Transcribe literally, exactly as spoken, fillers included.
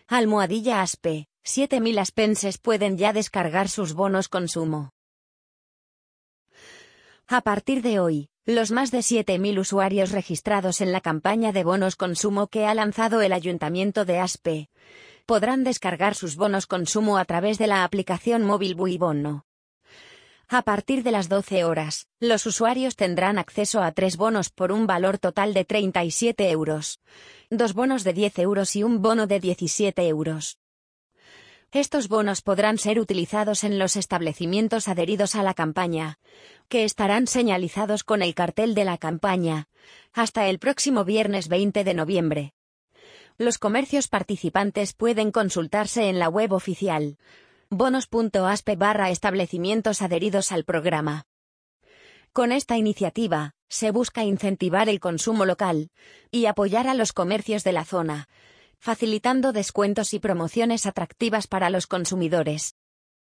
Almohadilla Aspe, siete mil aspenses pueden ya descargar sus bonos consumo. A partir de hoy, los más de siete mil usuarios registrados en la campaña de bonos consumo que ha lanzado el Ayuntamiento de Aspe podrán descargar sus bonos consumo a través de la aplicación móvil Buibono. A partir de las doce horas, los usuarios tendrán acceso a tres bonos por un valor total de treinta y siete euros, dos bonos de diez euros y un bono de diecisiete euros. Estos bonos podrán ser utilizados en los establecimientos adheridos a la campaña, que estarán señalizados con el cartel de la campaña, hasta el próximo viernes veinte de noviembre. Los comercios participantes pueden consultarse en la web oficial bonos punto aspe barra establecimientos adheridos al programa. Con esta iniciativa, se busca incentivar el consumo local y apoyar a los comercios de la zona, facilitando descuentos y promociones atractivas para los consumidores.